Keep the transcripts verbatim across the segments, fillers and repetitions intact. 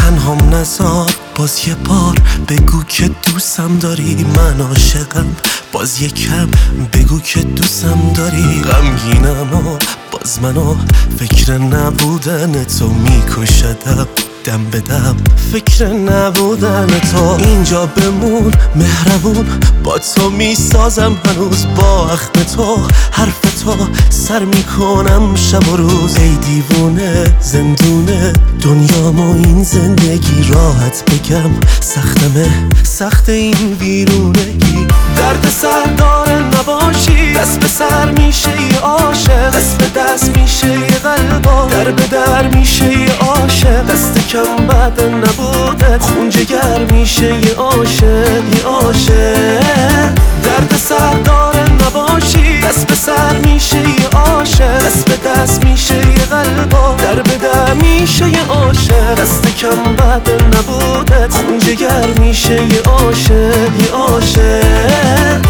تنهام نذار باز یه بار بگو که دوستم داری، من عاشقم باز یه کم بگو که دوستم داری. غمگینم و باز منو فکر نبودن تو میکشدم، دم به دم فکر نبودن تو. اینجا بمون مهربون با تو میسازم هنوز، با اخم تو حرف تو سر میکنم شب و روز. ای دیوونه زندونه دنیامو این زندگی، راحت بگم سختمه سخت این ویرونگی. درد سر داره نباشی، دست به سر میشه یه عاشق، دست به دست میشه یه قلبا، در به در میشه یه عاشق. دست کم بعد نبوده خون جگر میشه یه عاشق یه عاشق. درد سر داره نباشی، دست به سر میشه یه عاشق، دست به دست میشه یه قلبا، در به در میشه یه عاشق. دست کم بعد نبوده خون جگر میشه یه عاشق یه عاشق.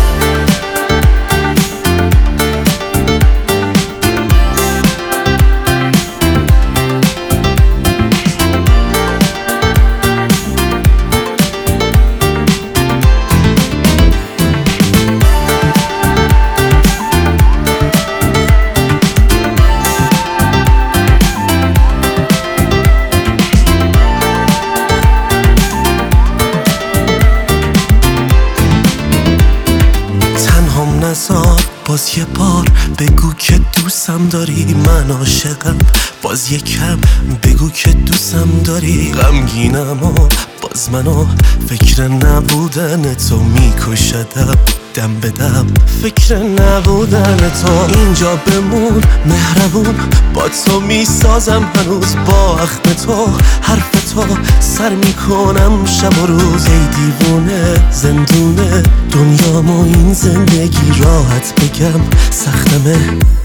نذار باز یه بار بگو که دوستم داری، من عاشقم باز یه کم بگو که دوستم داری. غمگینم و باز منو فکر نبودن تو میکشدم، دم به دم فکر نبودن تو. اینجا بمون مهربون با تو میسازم هنوز، با اخم تو حرف تو سر میکنم شب و روز. ای دیوونه زندونه دنیامو این زندگی، راحت بگم سختمه.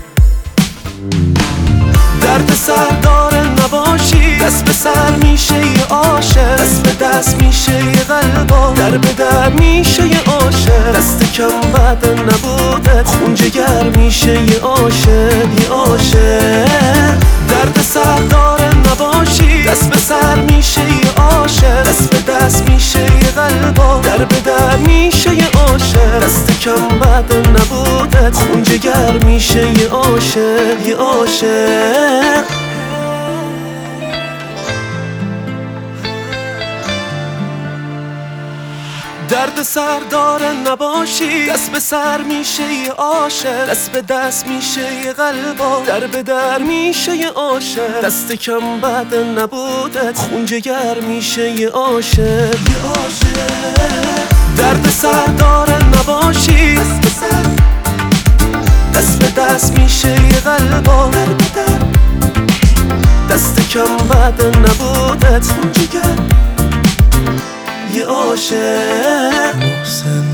درد سر داره نباشی، دست به سر میشه یه عاشق، دست به دست میشه یه قلبا، در به در میشه یه عاشق. دست کم بعد نبوده خون جگر میشه یه عاشق یه عاشق. درد سر داره نباشی، دست به سر میشه یه عاشق، دست به دست میشه یه قلبا، در به در میشه یه عاشق. دست کم بعد نبوده خون جگر میشه یه عاشق یه عاشق. درد سر داره نباشی، دست به سر میشه یه عاشق، دست به دست میشه یه قلبا، در به در میشه یه عاشق. دست کم بعد نبوده خون جگر میشه یه عاشق یه عاشق. درد سر داره نباشی، دست به سر دست به دست میشه یه قلبا، در به در دست کم بعد نبوده خون جگر یه عاشق.